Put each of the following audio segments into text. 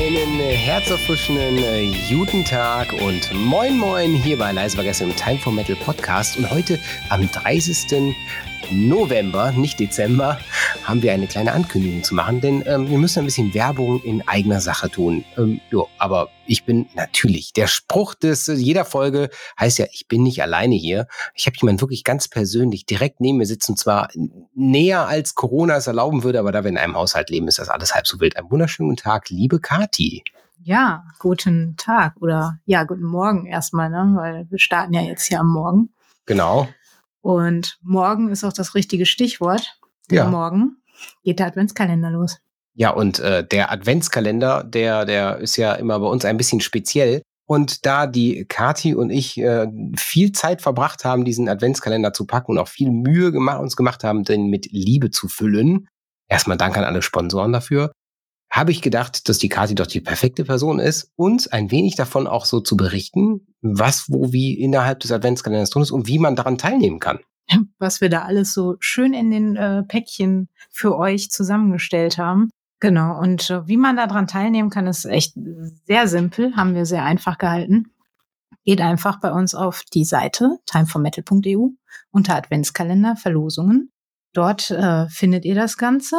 Einen herzerfrischenden guten Tag und moin moin hier bei Leise war gestern im Time for Metal Podcast. Und heute am 30. November, nicht Dezember, haben wir eine kleine Ankündigung zu machen, denn wir müssen ein bisschen Werbung in eigener Sache tun. Aber ich bin natürlich, der Spruch jeder Folge heißt ja, ich bin nicht alleine hier. Ich habe jemanden wirklich ganz persönlich direkt neben mir sitzen, zwar näher als Corona es erlauben würde, aber da wir in einem Haushalt leben, ist das alles halb so wild. Einen wunderschönen guten Tag, liebe Kathi. Ja, guten Tag oder ja, guten Morgen erstmal, ne? Weil wir starten ja jetzt hier am Morgen. Genau. Und morgen ist auch das richtige Stichwort. Denn morgen geht der Adventskalender los. Ja, und der Adventskalender, der ist ja immer bei uns ein bisschen speziell. Und da die Kathi und ich viel Zeit verbracht haben, diesen Adventskalender zu packen und auch viel Mühe uns gemacht haben, den mit Liebe zu füllen, erstmal Dank an alle Sponsoren dafür, habe ich gedacht, dass die Kathi doch die perfekte Person ist, uns ein wenig davon auch so zu berichten, was, wo, wie innerhalb des Adventskalenders drin ist und wie man daran teilnehmen kann. Was wir da alles so schön in den Päckchen für euch zusammengestellt haben. Genau, und wie man daran teilnehmen kann, ist echt sehr simpel, haben wir sehr einfach gehalten. Geht einfach bei uns auf die Seite timeformetal.eu unter Adventskalender, Verlosungen. Dort findet ihr das Ganze.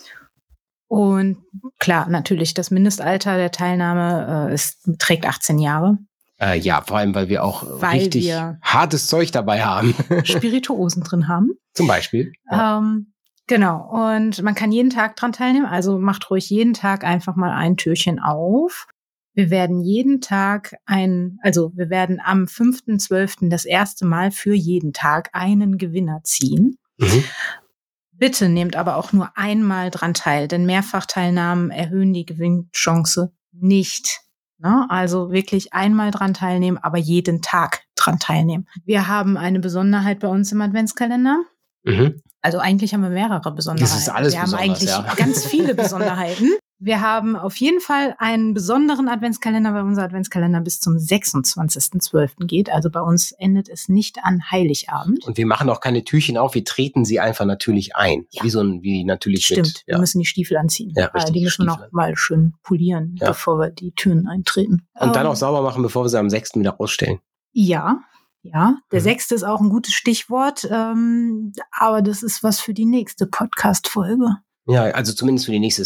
Und klar, natürlich, das Mindestalter der Teilnahme trägt 18 Jahre. Ja, vor allem, weil wir auch richtig hartes Zeug dabei haben. Spirituosen drin haben. Zum Beispiel. Ja. Genau, und man kann jeden Tag dran teilnehmen, also macht ruhig jeden Tag einfach mal ein Türchen auf. Wir werden jeden Tag wir werden am 5.12. das erste Mal für jeden Tag einen Gewinner ziehen. Mhm. Bitte nehmt aber auch nur einmal dran teil, denn Mehrfachteilnahmen erhöhen die Gewinnchance nicht. Ne? Also wirklich einmal dran teilnehmen, aber jeden Tag dran teilnehmen. Wir haben eine Besonderheit bei uns im Adventskalender. Mhm. Also eigentlich haben wir mehrere Besonderheiten. Das ist alles wir haben eigentlich ganz viele Besonderheiten. Wir haben auf jeden Fall einen besonderen Adventskalender, weil unser Adventskalender bis zum 26.12. geht. Also bei uns endet es nicht an Heiligabend. Und wir machen auch keine Türchen auf, wir treten sie einfach natürlich ein. Ja. Wie natürlich. Stimmt, wir müssen die Stiefel anziehen. Ja, richtig, die müssen wir noch mal schön polieren, bevor wir die Türen eintreten. Und dann auch sauber machen, bevor wir sie am 6. wieder rausstellen. Ja, der 6. ist auch ein gutes Stichwort, aber das ist was für die nächste Podcast-Folge. Ja, also zumindest für die nächste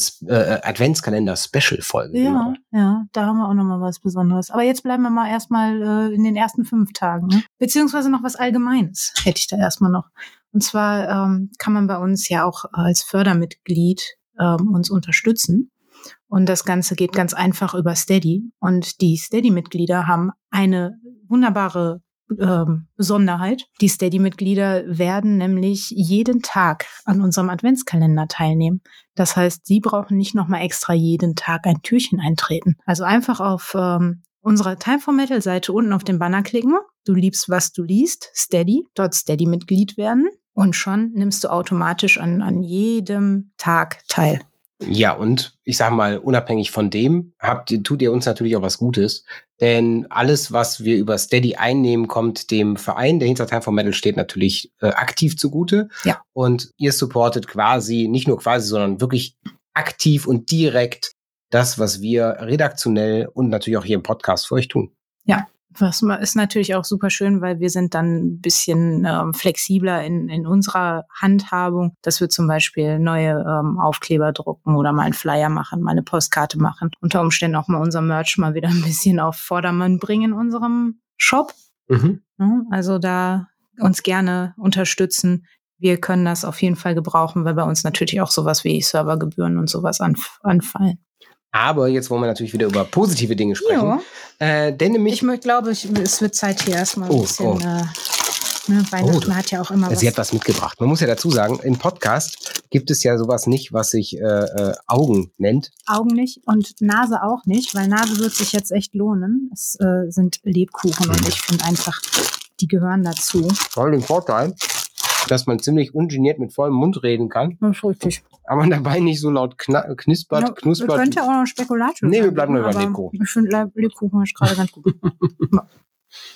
Adventskalender-Special-Folge. Ja, da haben wir auch nochmal was Besonderes. Aber jetzt bleiben wir mal erstmal in den ersten 5 Tagen. Ne? Beziehungsweise noch was Allgemeines hätte ich da erstmal noch. Und zwar kann man bei uns ja auch als Fördermitglied uns unterstützen. Und das Ganze geht ganz einfach über Steady. Und die Steady-Mitglieder haben eine wunderbare Besonderheit. Die Steady-Mitglieder werden nämlich jeden Tag an unserem Adventskalender teilnehmen. Das heißt, sie brauchen nicht nochmal extra jeden Tag ein Türchen eintreten. Also einfach auf unserer Time for Metal Seite unten auf den Banner klicken. Du liebst, was du liest. Steady, dort Steady-Mitglied werden. Und schon nimmst du automatisch an jedem Tag teil. Ja, und ich sag mal, unabhängig von dem, tut ihr uns natürlich auch was Gutes. Denn alles, was wir über Steady einnehmen, kommt dem Verein, der hinter Time for Metal steht, natürlich aktiv zugute. Ja. Und ihr supportet quasi, nicht nur quasi, sondern wirklich aktiv und direkt das, was wir redaktionell und natürlich auch hier im Podcast für euch tun. Ja. Das ist natürlich auch super schön, weil wir sind dann ein bisschen flexibler in unserer Handhabung, dass wir zum Beispiel neue Aufkleber drucken oder mal einen Flyer machen, mal eine Postkarte machen. Unter Umständen auch mal unser Merch mal wieder ein bisschen auf Vordermann bringen in unserem Shop. Mhm. Also da uns gerne unterstützen. Wir können das auf jeden Fall gebrauchen, weil bei uns natürlich auch sowas wie Servergebühren und sowas anfallen. Aber jetzt wollen wir natürlich wieder über positive Dinge sprechen. Denn nämlich ich glaube, es wird Zeit hier erstmal ein bisschen. Weihnachten hat ja auch immer was. Sie hat was mitgebracht. Man muss ja dazu sagen, im Podcast gibt es ja sowas nicht, was sich Augen nennt. Augen nicht und Nase auch nicht, weil Nase wird sich jetzt echt lohnen. Es sind Lebkuchen und ich finde einfach, die gehören dazu. Voll den Vorteil, dass man ziemlich ungeniert mit vollem Mund reden kann. Das ist richtig. Aber dabei nicht so laut knuspert. Wir könnten ja auch noch Spekulatius. Nee, wir bleiben nur bei Lebkuchen. Ich finde Lebkuchen ist gerade ganz gut.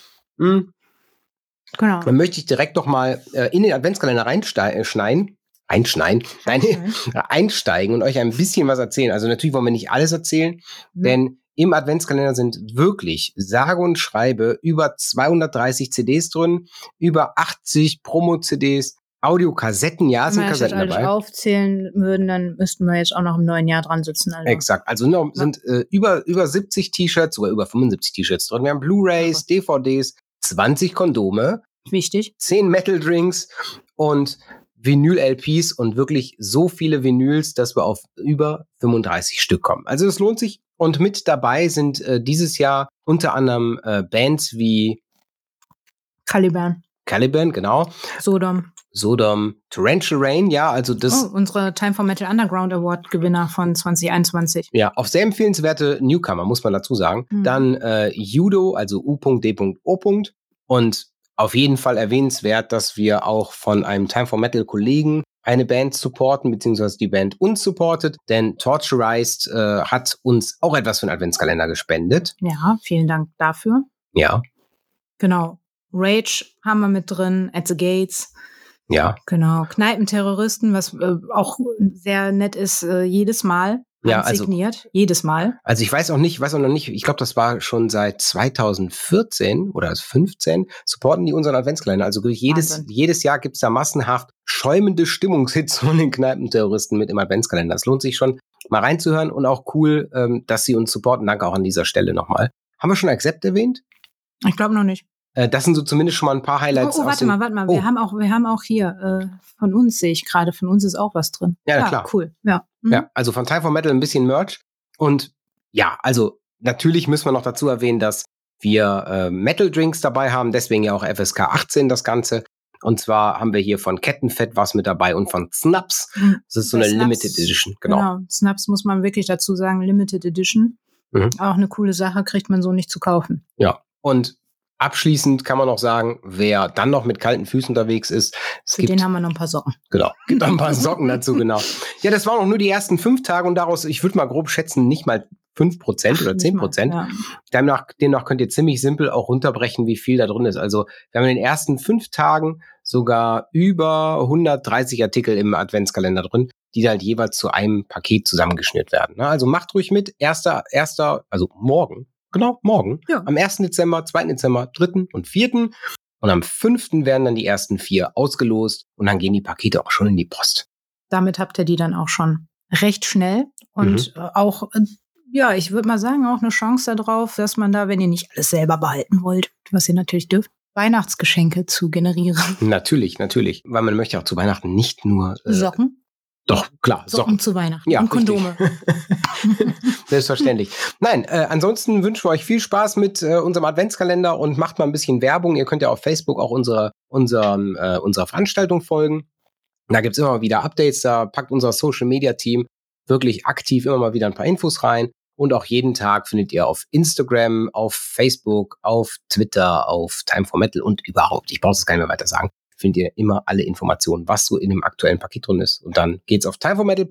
Genau. Dann möchte ich direkt noch mal in den Adventskalender reinschneiden. einsteigen und euch ein bisschen was erzählen. Also natürlich wollen wir nicht alles erzählen, denn im Adventskalender sind wirklich sage und schreibe über 230 CDs drin, über 80 Promo-CDs, Audiokassetten, ja, es sind Kassetten dabei. Wenn wir das alles aufzählen würden, dann müssten wir jetzt auch noch im neuen Jahr dran sitzen. Also. Exakt, also sind über 70 T-Shirts, sogar über 75 T-Shirts drin. Wir haben Blu-Rays, DVDs, 20 Kondome. Wichtig. 10 Metal-Drinks und Vinyl-LPs und wirklich so viele Vinyls, dass wir auf über 35 Stück kommen. Also es lohnt sich. Und mit dabei sind dieses Jahr unter anderem Bands wie Caliban, genau. Sodom, Torrential Rain, ja, also das... unsere Time for Metal Underground Award Gewinner von 2021. Ja, auch sehr empfehlenswerte Newcomer, muss man dazu sagen. Dann Judo, also U.D.O. Und auf jeden Fall erwähnenswert, dass wir auch von einem Time for Metal Kollegen eine Band supporten, beziehungsweise die Band uns supportet, denn Torturized hat uns auch etwas für den Adventskalender gespendet. Ja, vielen Dank dafür. Ja. Genau. Rage haben wir mit drin, At the Gates. Ja. Genau. Kneipenterroristen, was auch sehr nett ist, jedes Mal. Ja, also signiert, jedes Mal. Also ich weiß auch noch nicht, ich glaube, das war schon seit 2014 oder 15, supporten die unseren Adventskalender. Also jedes Jahr gibt's da massenhaft schäumende Stimmungshits von den Kneipenterroristen mit im Adventskalender. Es lohnt sich schon, mal reinzuhören und auch cool, dass sie uns supporten. Danke auch an dieser Stelle nochmal. Haben wir schon Accept erwähnt? Ich glaube noch nicht. Das sind so zumindest schon mal ein paar Highlights. Warte mal. Oh. Wir haben auch hier, von uns sehe ich gerade, von uns ist auch was drin. Ja, klar. Cool. Ja. Ja, also von Time for Metal ein bisschen Merch. Und ja, also natürlich müssen wir noch dazu erwähnen, dass wir Metal Drinks dabei haben, deswegen ja auch FSK 18 das Ganze. Und zwar haben wir hier von Kettenfett was mit dabei und von Snaps. Das ist so eine Limited Edition. Genau, Snaps muss man wirklich dazu sagen, Limited Edition. Auch eine coole Sache, kriegt man so nicht zu kaufen. Ja, und abschließend kann man noch sagen, wer dann noch mit kalten Füßen unterwegs ist. Für den haben wir noch ein paar Socken. Genau, gibt noch ein paar Socken dazu, genau. Ja, das waren auch nur die ersten 5 Tage und daraus, ich würde mal grob schätzen, nicht mal 5% oder 10%. Ja. Demnach könnt ihr ziemlich simpel auch runterbrechen, wie viel da drin ist. Also wir haben in den ersten 5 Tagen sogar über 130 Artikel im Adventskalender drin, die halt jeweils zu einem Paket zusammengeschnürt werden. Also macht ruhig mit. Also morgen. Genau, morgen. Ja. Am 1. Dezember, 2. Dezember, 3. und 4. Und am 5. werden dann die ersten 4 ausgelost und dann gehen die Pakete auch schon in die Post. Damit habt ihr die dann auch schon recht schnell und auch, ja, ich würde mal sagen, auch eine Chance darauf, dass man da, wenn ihr nicht alles selber behalten wollt, was ihr natürlich dürft, Weihnachtsgeschenke zu generieren. Natürlich, weil man möchte auch zu Weihnachten nicht nur Socken. Doch, klar. Socken zu Weihnachten. Ja, und Kondome. Selbstverständlich. Nein, ansonsten wünschen wir euch viel Spaß mit unserem Adventskalender und macht mal ein bisschen Werbung. Ihr könnt ja auf Facebook auch unserer Veranstaltung folgen. Da gibt's immer mal wieder Updates. Da packt unser Social-Media-Team wirklich aktiv immer mal wieder ein paar Infos rein. Und auch jeden Tag findet ihr auf Instagram, auf Facebook, auf Twitter, auf Time for Metal und überhaupt, ich brauche es gar nicht mehr weiter sagen, findet ihr immer alle Informationen, was so in dem aktuellen Paket drin ist. Und dann geht's auf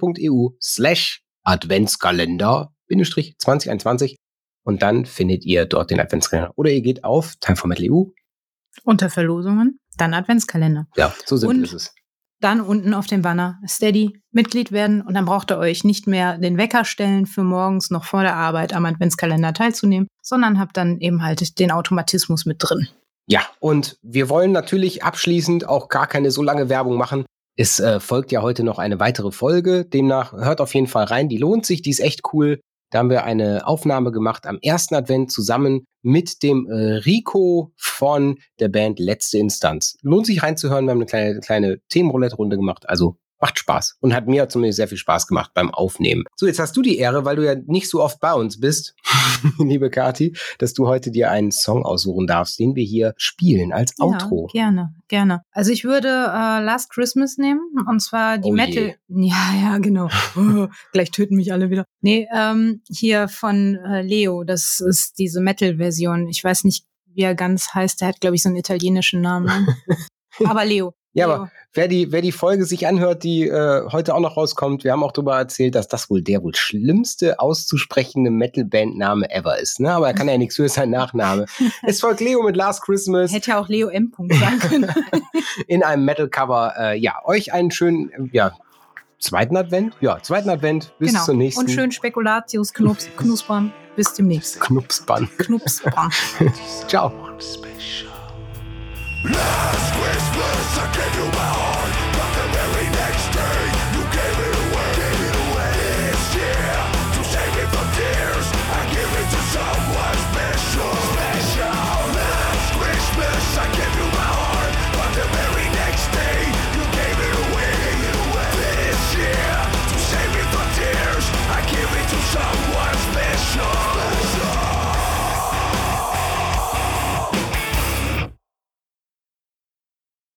timeformetal.eu/Adventskalender-2021 und dann findet ihr dort den Adventskalender. Oder ihr geht auf timeformetal.eu. Unter Verlosungen, dann Adventskalender. Ja, so simpel ist es. Dann unten auf dem Banner Steady Mitglied werden und dann braucht ihr euch nicht mehr den Wecker stellen für morgens noch vor der Arbeit am Adventskalender teilzunehmen, sondern habt dann eben halt den Automatismus mit drin. Ja, und wir wollen natürlich abschließend auch gar keine so lange Werbung machen. Es folgt ja heute noch eine weitere Folge. Demnach hört auf jeden Fall rein. Die lohnt sich, die ist echt cool. Da haben wir eine Aufnahme gemacht am 1. Advent zusammen mit dem Rico von der Band Letzte Instanz. Lohnt sich reinzuhören. Wir haben eine kleine Themenroulette-Runde gemacht. Also macht Spaß und hat mir zumindest sehr viel Spaß gemacht beim Aufnehmen. So, jetzt hast du die Ehre, weil du ja nicht so oft bei uns bist, liebe Kathi, dass du heute dir einen Song aussuchen darfst, den wir hier spielen als Outro. Ja, gerne. Also ich würde Last Christmas nehmen und zwar die Metal... Ja, genau. Gleich töten mich alle wieder. Nee, hier von Leo, das ist diese Metal-Version. Ich weiß nicht, wie er ganz heißt. Der hat, glaube ich, so einen italienischen Namen. Aber Leo. Ja, Leo. aber wer die Folge sich anhört, die heute auch noch rauskommt, wir haben auch darüber erzählt, dass das wohl der schlimmste auszusprechende Metal-Band-Name ever ist. Ne? Aber er kann ja nichts für sein Nachname. Es folgt Leo mit Last Christmas. Hätte ja auch Leo M. sein können. In einem Metal-Cover. Euch einen schönen, zweiten Advent. Ja, zweiten Advent. Bis zum nächsten. Und schön Spekulatius, Knuspern. Bis demnächst. Knupspann. Knuspern. Ciao. Last Christmas I gave you